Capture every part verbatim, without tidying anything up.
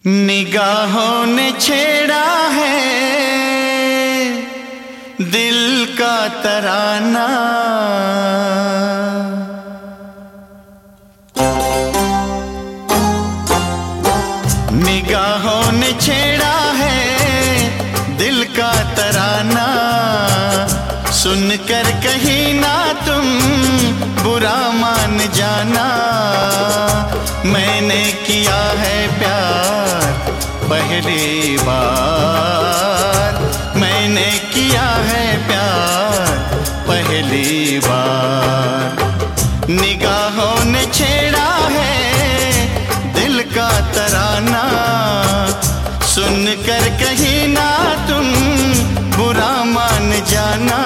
निगाहों ने छेड़ा है दिल का तराना, निगाहों ने छेड़ा है दिल का तराना। सुनकर कहीं ना तुम बुरा मान जाना, मैंने किया है प्यार पहली बार, मैंने किया है प्यार पहली बार। निगाहों ने छेड़ा है दिल का तराना, सुनकर कहीं ना तुम बुरा मान जाना,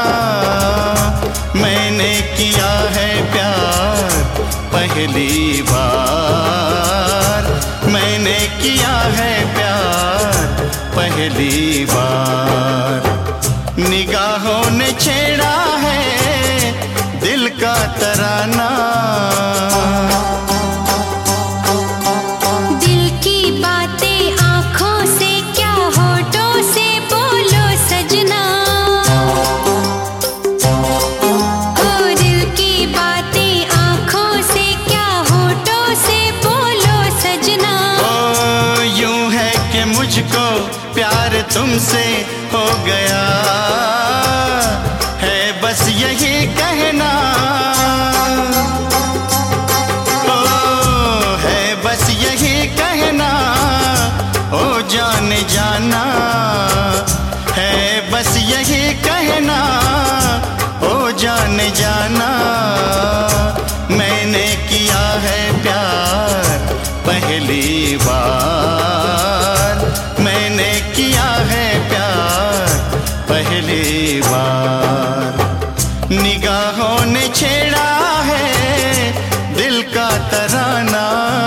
मैंने किया है प्यार पहली बार, मैंने किया है प्यार पहली बार। निगाहों ने छेड़ा है दिल का तराना। दिल की बातें आँखों से क्या होठों से बोलो सजना, ओ दिल की बातें आँखों से क्या होठों से बोलो सजना। ओ यूं है कि मुझको प्यार तुमसे हो गया है, बस यही कहना, ओ है बस यही कहना, ओ जाने जाना है बस यही कहना, ओ जाने जाना, मैंने किया है प्यार पहली बार, मैंने किया है प्यार पहली बार। निगाहों ने छेड़ा है दिल का तराना।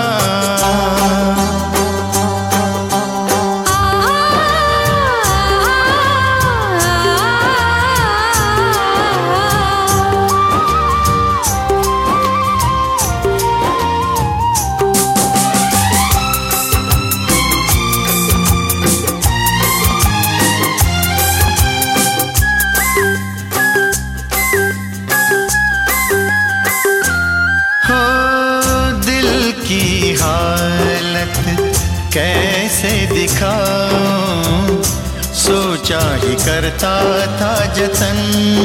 की हालत कैसे दिखाऊं, सोचा ही करता था जतन,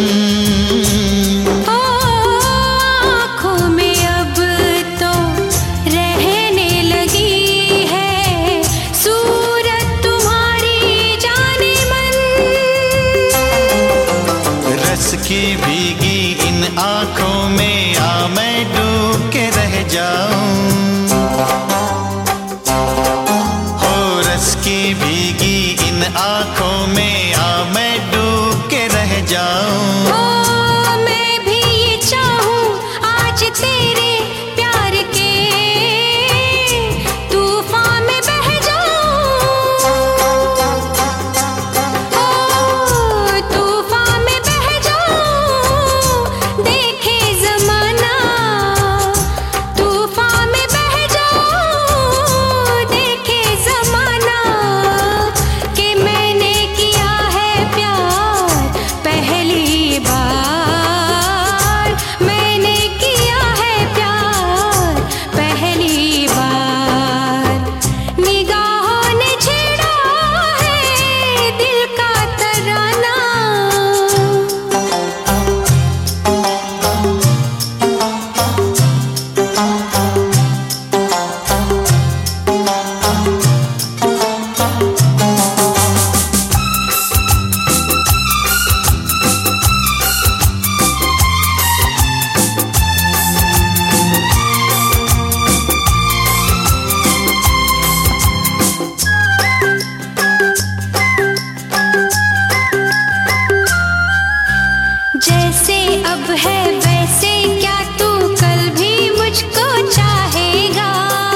ओ आँखों में अब तो रहने लगी है सूरत तुम्हारी जाने मन। रस की भीगी इन आँखों में आ मैं डूब के रह जाऊं, हो रस की भीगी इन आँखों में आ मैं डूब के रह जाऊं। ओ मैं भी ये चाहूं आज तेरे प्यार के तूफान में बह जाऊं, ओ तूफान में बह जाऊं, देखे जमाना तूफान में बह जाऊं, देखे जमाना कि मैंने किया है प्यार पहली बार, मैंने किया है प्यार पहली बार। निगाहों ने छेड़ा है दिल का तराना। जैसे अब है वैसे क्या तू कल भी मुझको चाहेगा,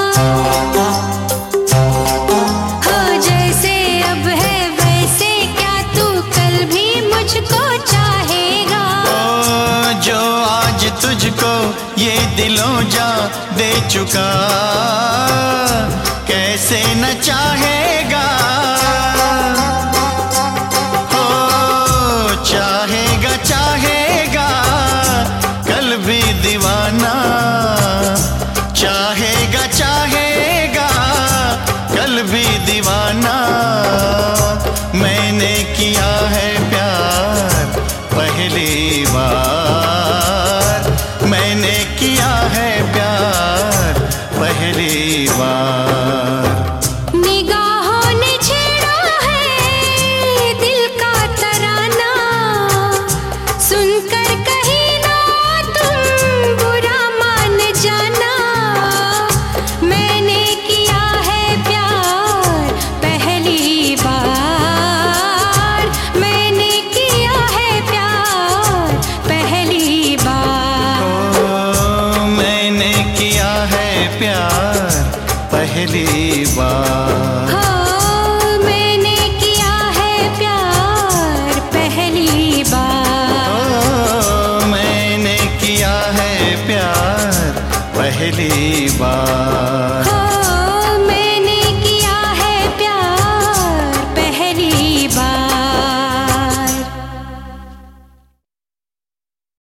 हो जैसे अब है वैसे क्या तू कल भी मुझको चाहेगा। ओ जो आज तुझको ये दिलों जा दे चुका, कैसे कैसे न चाहेगा, हो चाहेगा चाहेगा कल भी दीवाना, चाहेगा चाहेगा कल भी दीवाना। मैंने किया है प्यार पहली बार, मैंने किया है प्यार पहली बार। निगाहों ने छेड़ा है दिल का तराना, सुनकर कहीं ना तुम बुरा मान जाना। मैंने किया है प्यार पहली बार, मैंने किया है प्यार पहली बार। ओ, मैंने किया है प्यार पहली बार। हो मैंने किया है प्यार पहली बार। ओ, मैंने किया है प्यार पहली बार।